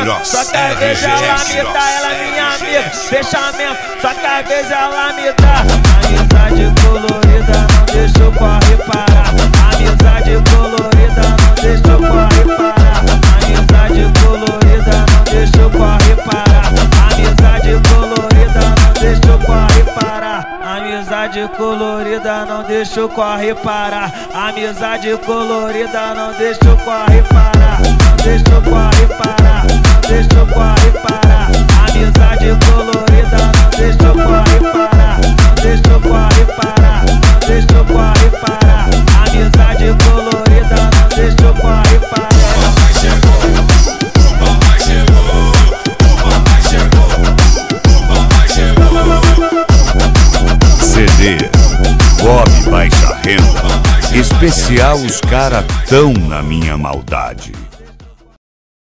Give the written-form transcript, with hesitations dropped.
Só que às vezes ela me dá, ela é minha amiga. Fechamento, só que às vezes ela me dá. Amizade colorida, não deixa o corre parar. Amizade colorida, não deixa o corre parar. Amizade colorida, não deixa o corre parar. Amizade colorida, não deixa o corre parar. Amizade colorida, não deixa o corre parar. Amizade colorida, não deixa o corre parar. Não deixa o corre parar, não deixa o corre parar. Amizade colorida, não deixa o corre parar. Não deixa o corre parar, não deixa o corre parar. Amizade colorida, não deixa o corre parar. CD Bob Baixa Renda. Especial Os Cara Tão Na Minha Maldade.